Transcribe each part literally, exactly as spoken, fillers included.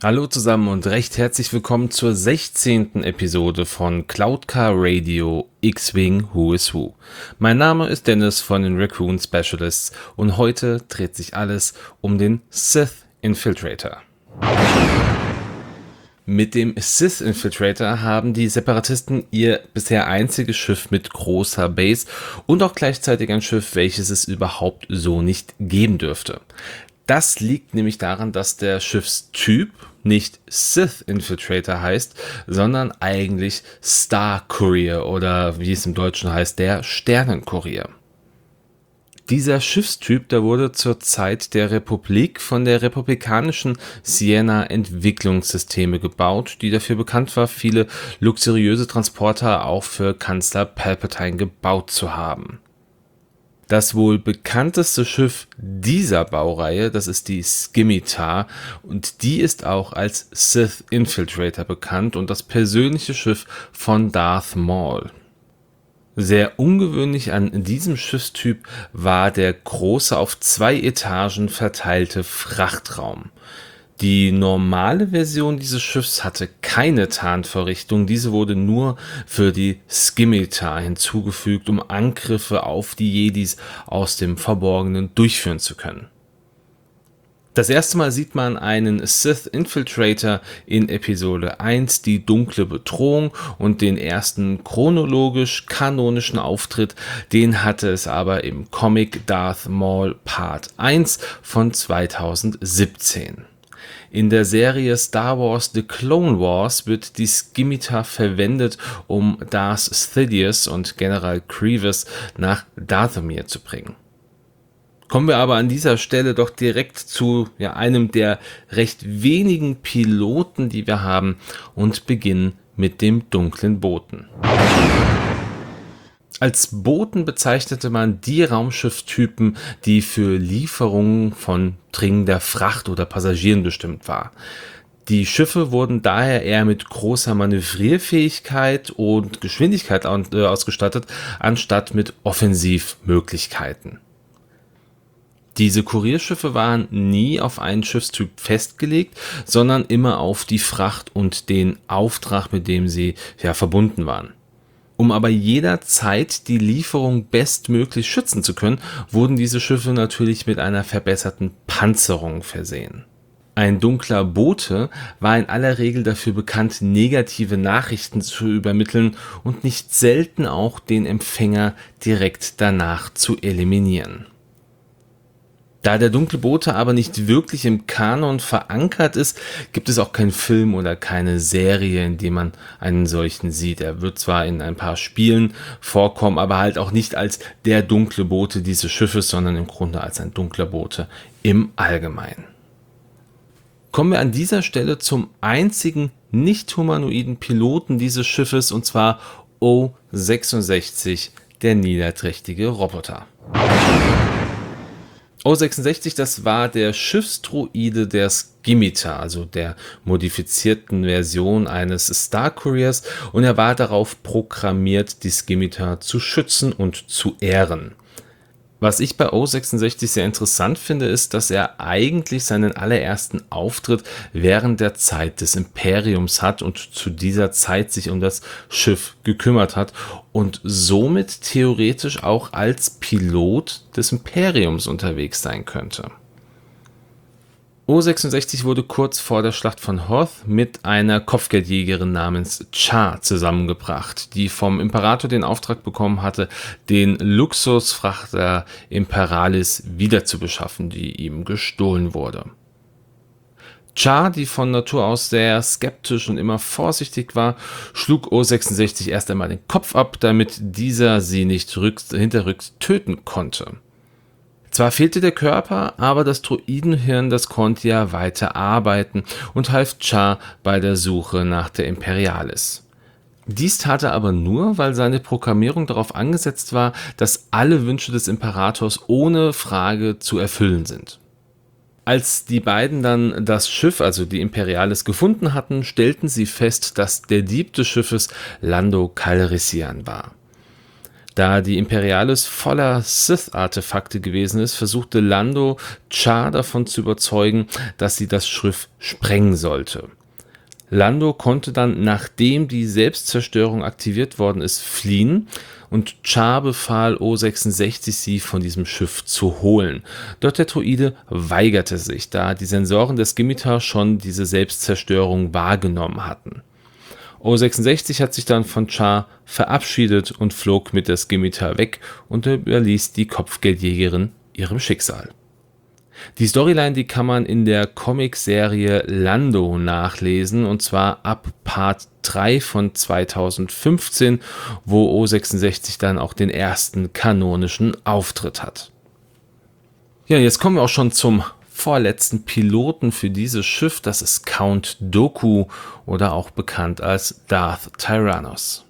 Hallo zusammen und recht herzlich willkommen zur sechzehnten Episode von Cloud Car Radio X-Wing Who is Who. Mein Name ist Dennis von den Raccoon Specialists und heute dreht sich alles um den Sith Infiltrator. Mit dem Sith Infiltrator haben die Separatisten ihr bisher einziges Schiff mit großer Base und auch gleichzeitig ein Schiff, welches es überhaupt so nicht geben dürfte. Das liegt nämlich daran, dass der Schiffstyp nicht Sith Infiltrator heißt, sondern eigentlich Star Courier oder wie es im Deutschen heißt, der Sternenkurier. Dieser Schiffstyp, der wurde zur Zeit der Republik von der republikanischen Sienna Entwicklungssysteme gebaut, die dafür bekannt war, viele luxuriöse Transporter auch für Kanzler Palpatine gebaut zu haben. Das wohl bekannteste Schiff dieser Baureihe, das ist die Scimitar, und die ist auch als Sith Infiltrator bekannt und das persönliche Schiff von Darth Maul. Sehr ungewöhnlich an diesem Schiffstyp war der große, auf zwei Etagen verteilte Frachtraum. Die normale Version dieses Schiffs hatte keine Tarnvorrichtung, diese wurde nur für die Scimitar hinzugefügt, um Angriffe auf die Jedis aus dem Verborgenen durchführen zu können. Das erste Mal sieht man einen Sith Infiltrator in Episode eins, die dunkle Bedrohung, und den ersten chronologisch-kanonischen Auftritt, den hatte es aber im Comic Darth Maul Part eins von zweitausendsiebzehn. In der Serie Star Wars The Clone Wars wird die Scimitar verwendet, um Darth Sidious und General Grievous nach Dathomir zu bringen. Kommen wir aber an dieser Stelle doch direkt zu ja, einem der recht wenigen Piloten, die wir haben, und beginnen mit dem dunklen Boten. Als Boten bezeichnete man die Raumschifftypen, die für Lieferungen von dringender Fracht oder Passagieren bestimmt war. Die Schiffe wurden daher eher mit großer Manövrierfähigkeit und Geschwindigkeit ausgestattet, anstatt mit Offensivmöglichkeiten. Diese Kurierschiffe waren nie auf einen Schiffstyp festgelegt, sondern immer auf die Fracht und den Auftrag, mit dem sie ja, verbunden waren. Um aber jederzeit die Lieferung bestmöglich schützen zu können, wurden diese Schiffe natürlich mit einer verbesserten Panzerung versehen. Ein dunkler Bote war in aller Regel dafür bekannt, negative Nachrichten zu übermitteln und nicht selten auch den Empfänger direkt danach zu eliminieren. Da der dunkle Bote aber nicht wirklich im Kanon verankert ist, gibt es auch keinen Film oder keine Serie, in dem man einen solchen sieht. Er wird zwar in ein paar Spielen vorkommen, aber halt auch nicht als der dunkle Bote dieses Schiffes, sondern im Grunde als ein dunkler Bote im Allgemeinen. Kommen wir an dieser Stelle zum einzigen nicht-humanoiden Piloten dieses Schiffes, und zwar O sechsundsechzig, der niederträchtige Roboter. O sechsundsechzig, das war der Schiffsdroide der Scimitar, also der modifizierten Version eines Star Couriers, und er war darauf programmiert, die Scimitar zu schützen und zu ehren. Was ich bei O sechsundsechzig sehr interessant finde, ist, dass er eigentlich seinen allerersten Auftritt während der Zeit des Imperiums hat und zu dieser Zeit sich um das Schiff gekümmert hat und somit theoretisch auch als Pilot des Imperiums unterwegs sein könnte. O sechsundsechzig wurde kurz vor der Schlacht von Hoth mit einer Kopfgeldjägerin namens Char zusammengebracht, die vom Imperator den Auftrag bekommen hatte, den Luxusfrachter Imperalis wiederzubeschaffen, die ihm gestohlen wurde. Char, die von Natur aus sehr skeptisch und immer vorsichtig war, schlug O sechsundsechzig erst einmal den Kopf ab, damit dieser sie nicht rücks, hinterrücks töten konnte. Zwar fehlte der Körper, aber das Droidenhirn, das konnte ja weiter arbeiten und half Char bei der Suche nach der Imperialis. Dies tat er aber nur, weil seine Programmierung darauf angesetzt war, dass alle Wünsche des Imperators ohne Frage zu erfüllen sind. Als die beiden dann das Schiff, also die Imperialis, gefunden hatten, stellten sie fest, dass der Dieb des Schiffes Lando Calrissian war. Da die Imperialis voller Sith-Artefakte gewesen ist, versuchte Lando Char davon zu überzeugen, dass sie das Schiff sprengen sollte. Lando konnte dann, nachdem die Selbstzerstörung aktiviert worden ist, fliehen und Char befahl O sechsundsechzig, sie von diesem Schiff zu holen. Doch der Droide weigerte sich, da die Sensoren des Scimitar schon diese Selbstzerstörung wahrgenommen hatten. O sechsundsechzig hat sich dann von Char verabschiedet und flog mit der Scimitar weg und überließ die Kopfgeldjägerin ihrem Schicksal. Die Storyline, die kann man in der Comicserie Lando nachlesen, und zwar ab Part drei von zweitausendfünfzehn, wo O sechsundsechzig dann auch den ersten kanonischen Auftritt hat. Ja, jetzt kommen wir auch schon zum vorletzten Piloten für dieses Schiff, das ist Count Dooku oder auch bekannt als Darth Tyrannos.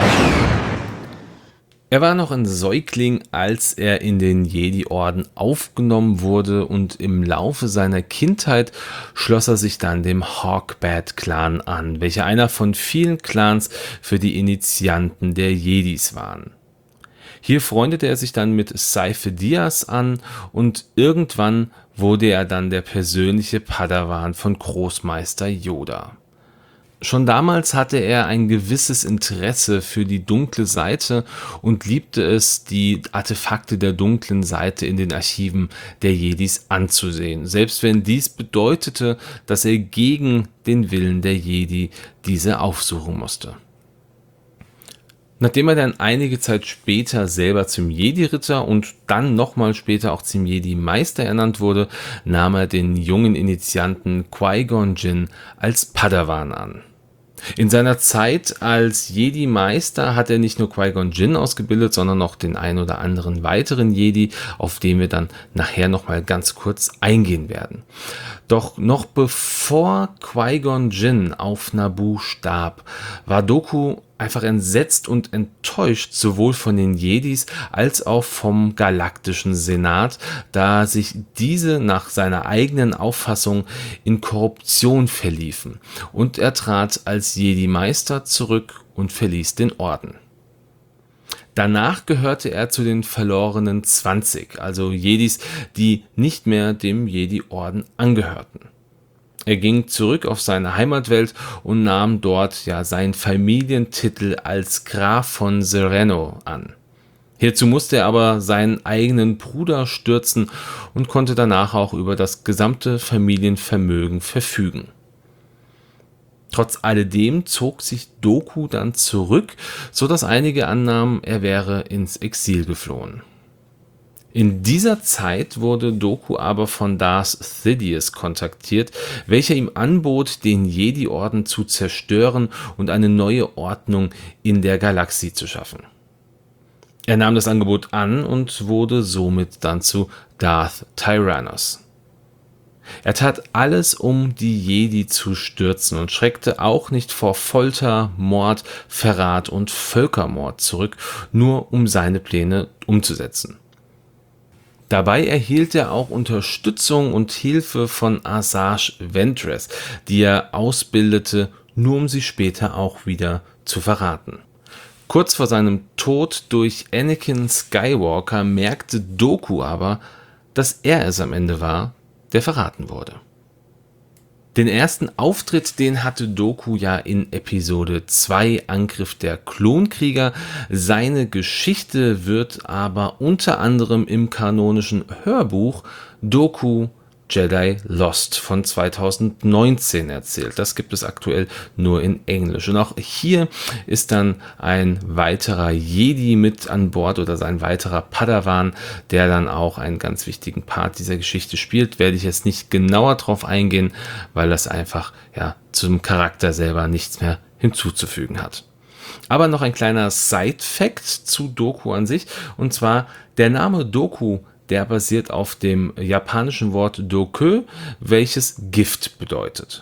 Er war noch ein Säugling, als er in den Jedi-Orden aufgenommen wurde, und im Laufe seiner Kindheit schloss er sich dann dem Hawkbat-Clan an, welcher einer von vielen Clans für die Initianten der Jedis waren. Hier freundete er sich dann mit Seife Diaz an und irgendwann wurde er dann der persönliche Padawan von Großmeister Yoda. Schon damals hatte er ein gewisses Interesse für die dunkle Seite und liebte es, die Artefakte der dunklen Seite in den Archiven der Jedis anzusehen, selbst wenn dies bedeutete, dass er gegen den Willen der Jedi diese aufsuchen musste. Nachdem er dann einige Zeit später selber zum Jedi-Ritter und dann nochmal später auch zum Jedi-Meister ernannt wurde, nahm er den jungen Initianten Qui-Gon Jinn als Padawan an. In seiner Zeit als Jedi-Meister hat er nicht nur Qui-Gon Jinn ausgebildet, sondern noch den ein oder anderen weiteren Jedi, auf den wir dann nachher nochmal ganz kurz eingehen werden. Doch noch bevor Qui-Gon Jinn auf Naboo starb, war Dooku einfach entsetzt und enttäuscht, sowohl von den Jedis als auch vom Galaktischen Senat, da sich diese nach seiner eigenen Auffassung in Korruption verliefen, und er trat als Jedi-Meister zurück und verließ den Orden. Danach gehörte er zu den verlorenen zwanzig, also Jedis, die nicht mehr dem Jedi-Orden angehörten. Er ging zurück auf seine Heimatwelt und nahm dort ja seinen Familientitel als Graf von Serenno an. Hierzu musste er aber seinen eigenen Bruder stürzen und konnte danach auch über das gesamte Familienvermögen verfügen. Trotz alledem zog sich Dooku dann zurück, so dass einige annahmen, er wäre ins Exil geflohen. In dieser Zeit wurde Dooku aber von Darth Sidious kontaktiert, welcher ihm anbot, den Jedi-Orden zu zerstören und eine neue Ordnung in der Galaxie zu schaffen. Er nahm das Angebot an und wurde somit dann zu Darth Tyrannos. Er tat alles, um die Jedi zu stürzen, und schreckte auch nicht vor Folter, Mord, Verrat und Völkermord zurück, nur um seine Pläne umzusetzen. Dabei erhielt er auch Unterstützung und Hilfe von Asajj Ventress, die er ausbildete, nur um sie später auch wieder zu verraten. Kurz vor seinem Tod durch Anakin Skywalker merkte Dooku aber, dass er es am Ende war, der verraten wurde. Den ersten Auftritt, den hatte Dooku ja in Episode zwei, Angriff der Klonkrieger. Seine Geschichte wird aber unter anderem im kanonischen Hörbuch Dooku Jedi Lost von zweitausendneunzehn erzählt. Das gibt es aktuell nur in Englisch. Und auch hier ist dann ein weiterer Jedi mit an Bord oder sein weiterer Padawan, der dann auch einen ganz wichtigen Part dieser Geschichte spielt. Werde ich jetzt nicht genauer drauf eingehen, weil das einfach ja zum Charakter selber nichts mehr hinzuzufügen hat. Aber noch ein kleiner Side-Fact zu Dooku an sich, und zwar der Name Dooku, der basiert auf dem japanischen Wort Dokö, welches Gift bedeutet.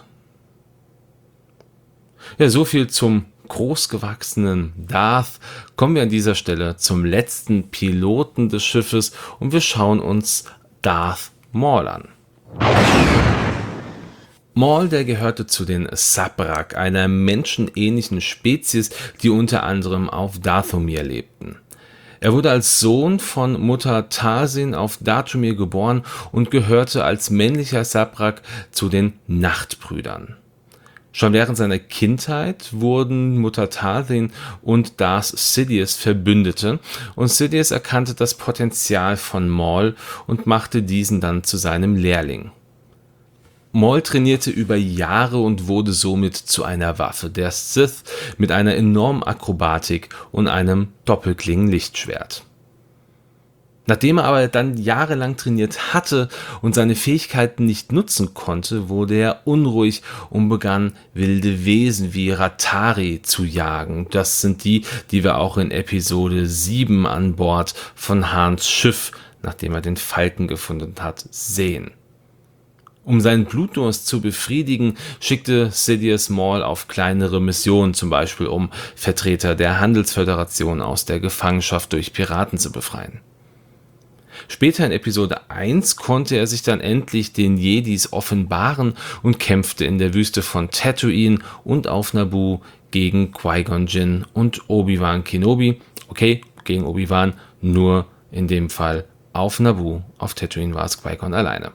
Ja, so viel zum großgewachsenen Darth. Kommen wir an dieser Stelle zum letzten Piloten des Schiffes und wir schauen uns Darth Maul an. Maul, der gehörte zu den Sabrak, einer menschenähnlichen Spezies, die unter anderem auf Dathomir lebten. Er wurde als Sohn von Mutter Talsin auf Dathomir geboren und gehörte als männlicher Sabrak zu den Nachtbrüdern. Schon während seiner Kindheit wurden Mutter Talsin und Darth Sidious Verbündete, und Sidious erkannte das Potenzial von Maul und machte diesen dann zu seinem Lehrling. Maul trainierte über Jahre und wurde somit zu einer Waffe der Sith mit einer enormen Akrobatik und einem Doppelklingen-Lichtschwert. Nachdem er aber dann jahrelang trainiert hatte und seine Fähigkeiten nicht nutzen konnte, wurde er unruhig und begann, wilde Wesen wie Rattari zu jagen. Das sind die, die wir auch in Episode sieben an Bord von Hans Schiff, nachdem er den Falken gefunden hat, sehen. Um seinen Blutdurst zu befriedigen, schickte Sidious Maul auf kleinere Missionen, zum Beispiel um Vertreter der Handelsföderation aus der Gefangenschaft durch Piraten zu befreien. Später in Episode eins konnte er sich dann endlich den Jedis offenbaren und kämpfte in der Wüste von Tatooine und auf Naboo gegen Qui-Gon Jinn und Obi-Wan Kenobi. Okay, gegen Obi-Wan, nur in dem Fall auf Naboo. Auf Tatooine war es Qui-Gon alleine.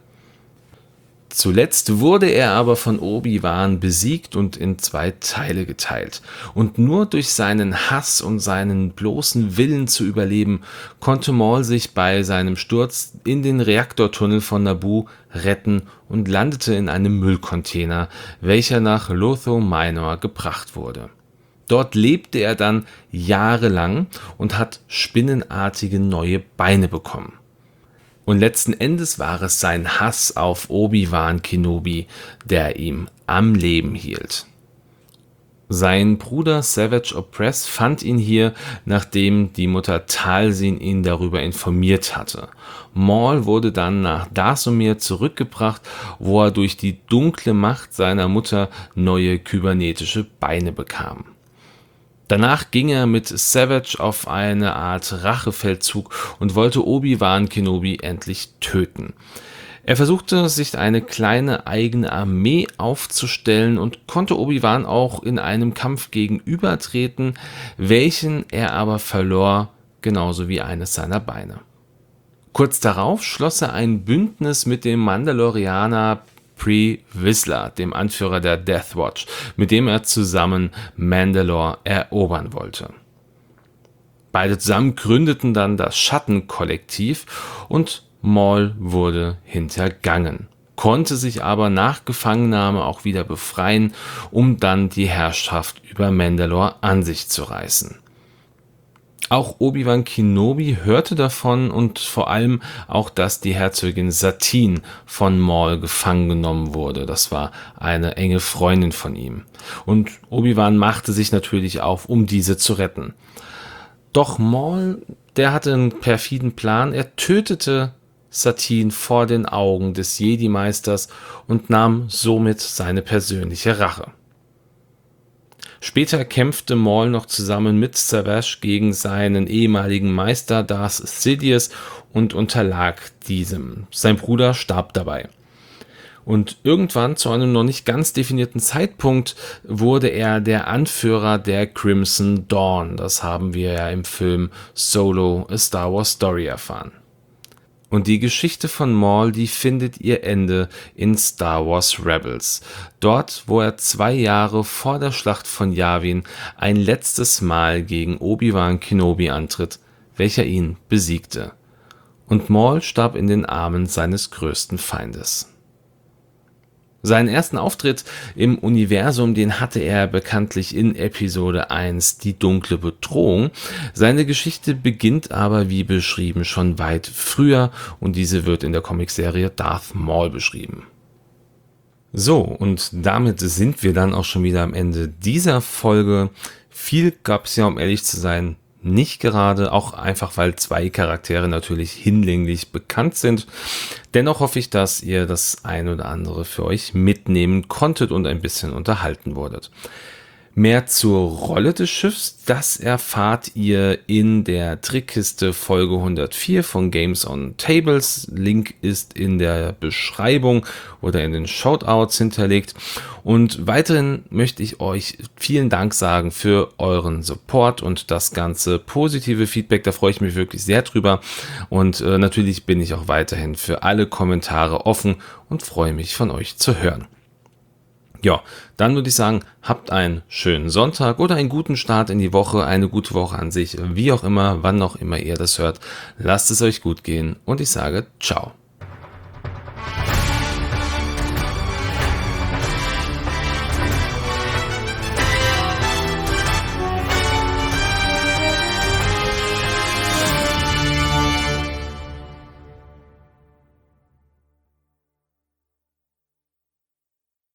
Zuletzt wurde er aber von Obi-Wan besiegt und in zwei Teile geteilt. Und nur durch seinen Hass und seinen bloßen Willen zu überleben, konnte Maul sich bei seinem Sturz in den Reaktortunnel von Naboo retten und landete in einem Müllcontainer, welcher nach Lotho Minor gebracht wurde. Dort lebte er dann jahrelang und hat spinnenartige neue Beine bekommen. Und letzten Endes war es sein Hass auf Obi-Wan Kenobi, der ihm am Leben hielt. Sein Bruder Savage Opress fand ihn hier, nachdem die Mutter Talsin ihn darüber informiert hatte. Maul wurde dann nach Dathomir zurückgebracht, wo er durch die dunkle Macht seiner Mutter neue kybernetische Beine bekam. Danach ging er mit Savage auf eine Art Rachefeldzug und wollte Obi-Wan Kenobi endlich töten. Er versuchte, sich eine kleine eigene Armee aufzustellen und konnte Obi-Wan auch in einem Kampf gegenübertreten, welchen er aber verlor, genauso wie eines seiner Beine. Kurz darauf schloss er ein Bündnis mit dem Mandalorianer Pre Vizsla, dem Anführer der Death Watch, mit dem er zusammen Mandalore erobern wollte. Beide zusammen gründeten dann das Schattenkollektiv und Maul wurde hintergangen, konnte sich aber nach Gefangennahme auch wieder befreien, um dann die Herrschaft über Mandalore an sich zu reißen. Auch Obi-Wan Kenobi hörte davon und vor allem auch, dass die Herzogin Satine von Maul gefangen genommen wurde. Das war eine enge Freundin von ihm. Und Obi-Wan machte sich natürlich auf, um diese zu retten. Doch Maul, der hatte einen perfiden Plan. Er tötete Satine vor den Augen des Jedi-Meisters und nahm somit seine persönliche Rache. Später kämpfte Maul noch zusammen mit Savage gegen seinen ehemaligen Meister Darth Sidious und unterlag diesem. Sein Bruder starb dabei. Und irgendwann, zu einem noch nicht ganz definierten Zeitpunkt, wurde er der Anführer der Crimson Dawn. Das haben wir ja im Film Solo: A Star Wars Story erfahren. Und die Geschichte von Maul, die findet ihr Ende in Star Wars Rebels. Dort, wo er zwei Jahre vor der Schlacht von Yavin ein letztes Mal gegen Obi-Wan Kenobi antritt, welcher ihn besiegte. Und Maul starb in den Armen seines größten Feindes. Seinen ersten Auftritt im Universum, den hatte er bekanntlich in Episode eins, die dunkle Bedrohung. Seine Geschichte beginnt aber, wie beschrieben, schon weit früher und diese wird in der Comicserie Darth Maul beschrieben. So, und damit sind wir dann auch schon wieder am Ende dieser Folge. Viel gab es ja, um ehrlich zu sein, nicht gerade, auch einfach, weil zwei Charaktere natürlich hinlänglich bekannt sind. Dennoch hoffe ich, dass ihr das ein oder andere für euch mitnehmen konntet und ein bisschen unterhalten wurdet. Mehr zur Rolle des Schiffs, das erfahrt ihr in der Trickkiste Folge hundertvier von Games on Tables. Link ist in der Beschreibung oder in den Shoutouts hinterlegt. Und weiterhin möchte ich euch vielen Dank sagen für euren Support und das ganze positive Feedback. Da freue ich mich wirklich sehr drüber. Und äh, natürlich bin ich auch weiterhin für alle Kommentare offen und freue mich von euch zu hören. Ja, dann würde ich sagen, habt einen schönen Sonntag oder einen guten Start in die Woche, eine gute Woche an sich, wie auch immer, wann auch immer ihr das hört. Lasst es euch gut gehen und ich sage ciao.